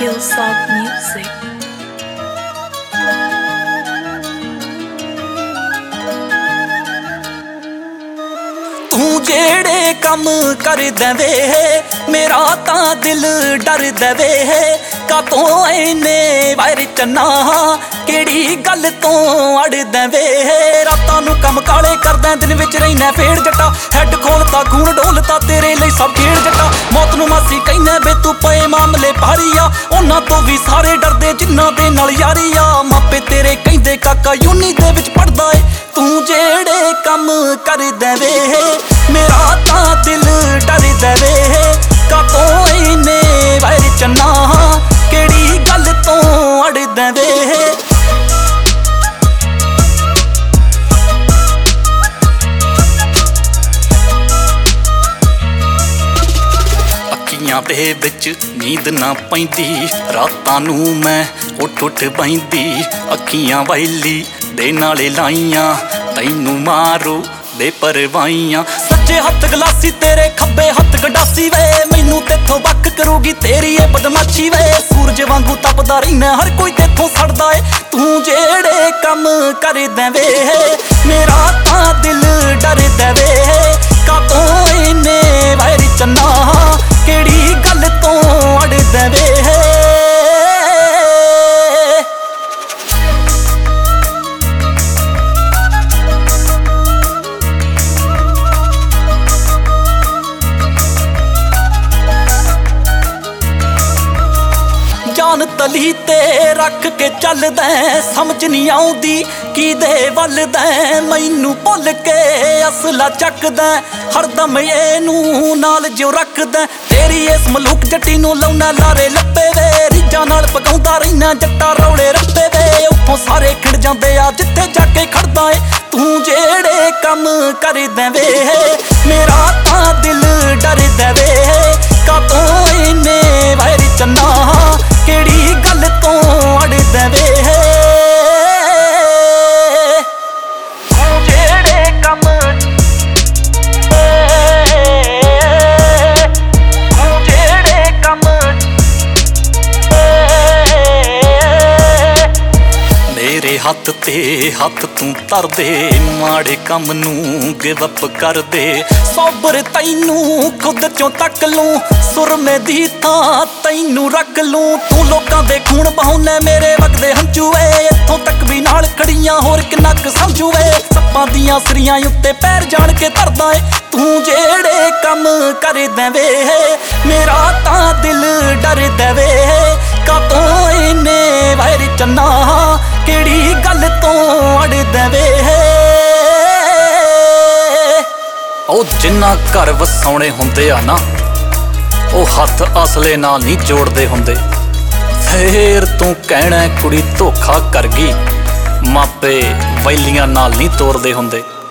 Hillsong Music. तू जेड़े कम कर देवे मेरा तां दिल डर देवे कातों इन्ने वायर चन्ना केड़ी गल तो अड़ देवे रातां नूं कम काले करदा दिन विच रहिना फेड़ जट्टा हैड खोलता खून डोलता तेरे लिए सब खेड़ जट्टा मौत नूं मासी कहने बे तू पए मामले भारी आ उन्हां तो भी सारे डरदे जिन्हां दे नाल यारी आ मापे तेरे कहंदे काका यूनी दे विच पढ़दा ए तू जेड़े कम कर देवे मेरा तां दिल डर देवे कातों इन्ने वायर चन्ना केड़ी गल तो अड़ देवे अखियां दे विच नींद ना पैंदी रातां नूं मैं उठ उठ बैंदी अखियां वैली दे नाले लाइयां तैनू मारो दे परवाइयां सज्जे हत्थ गलासी तेरे खब्बे हत्थ गडासी वे मैनू तेथों वक करूगी तेरी ये बदमाशी वे सूरज वांगू तपदा रहिना हर कोई तेथों सड़दा ए तू जेड़े कम कर देवे मेरा तां दिल डर देवे कातों इन्ने वायर चन्ना केड़ी गल तो अड़ देवे जान तली ते रख के चलदा समझ नहीं आउंदी की दे वलदा मैनू भुल के असला चकदा हरदम एनू नाल जो रखदा तेरी इस मलूक जट्टी नू लाउना लारे लप्पे वे रिजा नाल पकाउंदा रहिना जट्टा रौले रप्पे वे उत्थों सारे खिड़ जांदे आ जिथे जाके खड़दा ए तू जेड़े कम कर देवे मेरा तां दिल डर देवे कातों इन्ने वायर चन्ना केड़ी गल तो अड़ देवे जेड़े कम जेड़े कम मेरे हत्थ ते हत्थ तू धर दे माड़े कम नू गिव अप कर दे सोबर तैनू खुद चों तक लूं सुरमे दी थां तैनू रख लूं तू लोकां दे खून बहाउने मेरे वगदे हंझू वे इत्थों तक भी नाल खड़ियां होर किन्ना क समझू वे सप्पां दियां सरियां उत्ते पैर जान के धरदा ए तू जेड़े कम कर देवे मेरा तां दिल डर देवे कातों इन्ने वायर चन्ना केड़ी गल तो अड़ देवे ओ जिन्ना घर वसाउने हुंदे आ ना ओ हत्थ असले नाल नहीं जोड़दे हुंदे फेर तू कहना कुड़ी धोखा कर गई मापे वैलियां नाल नहीं तोड़दे हुंदे।